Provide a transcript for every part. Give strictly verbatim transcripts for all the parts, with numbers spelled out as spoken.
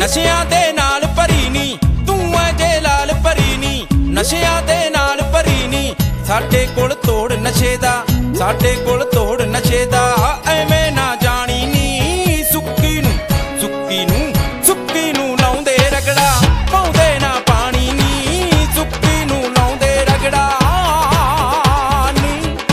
ਨਸ਼ਿਆਂ ਦੇ ਨਾਲ ਭਰੀ ਨੀ ਤੂੰ ਐ ਜੇ ਲਾਲ ਭਰੀ ਨੀ ਨਸ਼ਿਆਂ ਦੇ ਨਾਲ ਭਰੀ ਨੀ ਸਾਡੇ ਕੋਲ ਤੋੜ ਨਸ਼ੇ ਦਾ ਸਾਡੇ ਕੋਲ ਤੋੜ ਨਸ਼ੇ ਦਾ ਐਵੇਂ ਨਾ ਜਾਣੀ ਨੀ ਸੁੱਕੀ ਨੂੰ ਸੁੱਕੀ ਨੂੰ ਸੁੱਕੀ ਨੂੰ ਲਾਉਂਦੇ ਰਗੜਾ ਪਾਉਂਦੇ ਨਾ ਪਾਣੀ ਨੀ ਸੁੱਕੀ ਨੂੰ ਲਾਉਂਦੇ ਰਗੜਾ ਨੀ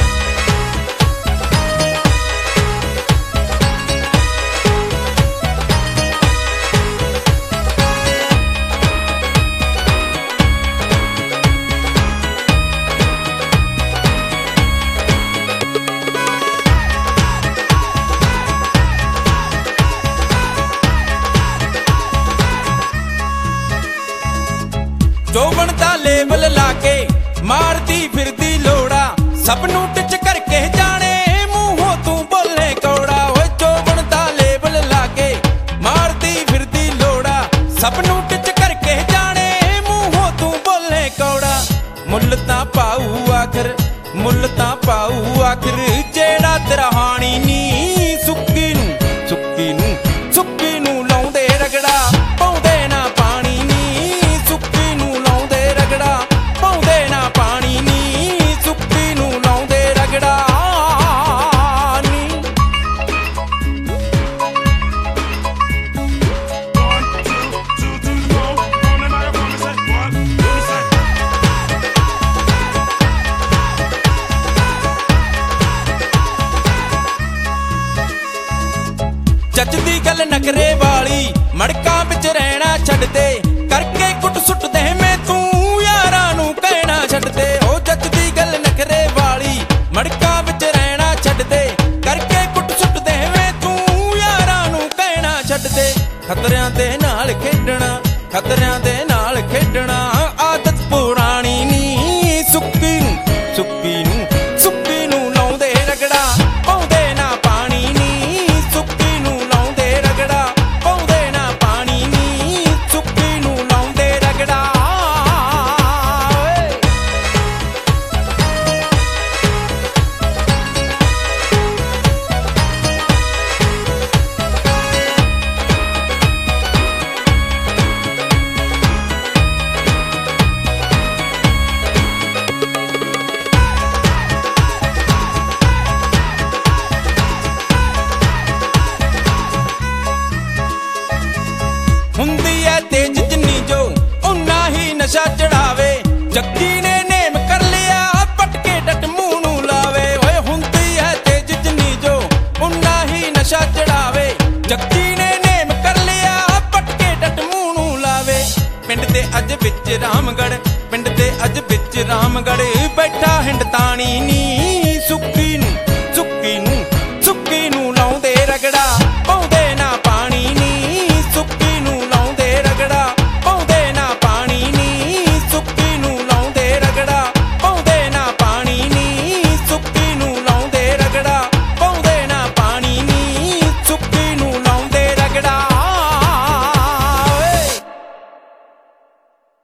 ਜੋਬਨ ਦਾ ਲੇਬਲ ਲਾ ਕੇ ਮਾਰਦੀ ਫਿਰਦੀ ਲੋੜਾ ਸਭ ਨੂੰ ਟਿਚ ਕਰਕੇ ਜਾਣੇ ਮੂੰਹੋਂ ਤੂੰ ਬੋਲੇ ਕੌੜਾ ਓਏ ਜੋਬਨ ਦਾ ਲੇਬਲ ਲਾ ਕੇ ਮਾਰਦੀ ਫਿਰਦੀ ਲੋੜਾ ਸਭ ਨੂੰ ਟਿਚ ਕਰਕੇ ਜਾਣੇ ਮੂੰਹੋਂ ਤੂੰ ਬੋਲੇ ਕੌੜਾ ਮੁੱਲ ਤਾਂ ਪਾਊ ਆਖਰ ਮੁੱਲ ਤਾਂ ਪਾਊ ਆਖਰ ਜਿਹੜਾ ਤੇਰਾ ਹਾਣੀ ਨੀ ਸੁੱਕੀ ਨੂੰ ਸੁੱਕੀ ਨੂੰ ਸੁੱਕੀ ਨੂੰ ਲਾਉਂਦੇ ਰਗੜਾ ਪਾਉਂਦੇ ਨਾ ਪਾਣੀ ਨੀ ਸੁੱਕੀ ਨੂੰ ਲਾਉਂਦੇ ਰਗੜਾ ਪਾਉਂਦੇ ਨਾ ਪਾਣੀ ਨੀ ਸੁੱਕੀ ਨੂੰ ਲਾਉਂਦੇ ਰਗੜਾ ਨੀ ਚੱਜ ਦੀ ਗੱਲ ਨਖਰੇ ਵਾਲੀ ਮੜਕਾਂ ਵਿੱਚ ਰਹਿਣਾ ਛੱਡ ਦੇ